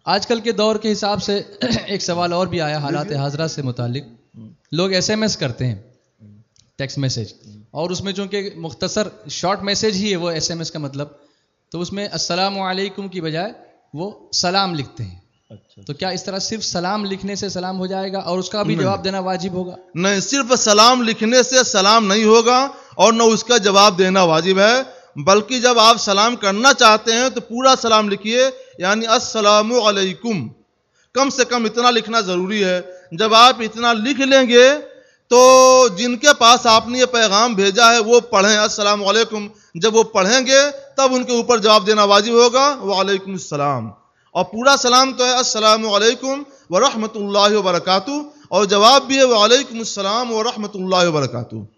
आजकल के दौर के हिसाब से एक सवाल और भी आया हालात हाजरा से मुतालिक। लोग SMS करते हैं, टेक्स्ट मैसेज, और उसमें चूंकि मुख्तसर शॉर्ट मैसेज ही है वो SMS का मतलब, तो उसमें अस्सलामु अलैकुम की बजाय वो सलाम लिखते हैं। अच्छा, तो क्या इस तरह सिर्फ सलाम लिखने से सलाम हो जाएगा और उसका भी जवाब देना वाजिब होगा? नहीं, सिर्फ सलाम लिखने से सलाम नहीं होगा और न उसका जवाब देना वाजिब है, बल्कि जब आप सलाम करना चाहते हैं तो पूरा सलाम लिखिए, यानी अस्सलामु अलैकुम। कम से कम इतना लिखना जरूरी है। जब आप इतना लिख लेंगे तो जिनके पास आपने ये पैगाम भेजा है वो पढ़ें अस्सलामु अलैकुम, जब वो पढ़ेंगे तब उनके ऊपर जवाब देना वाजिब होगा, वालेकुम अस्सलाम। और पूरा सलाम तो है अस्सलामु अलैकुम व रहमतुल्लाहि व बरकातुहू, और जवाब भी है वालेकुम अस्सलाम व रहमतुल्लाहि व बरकातुहू।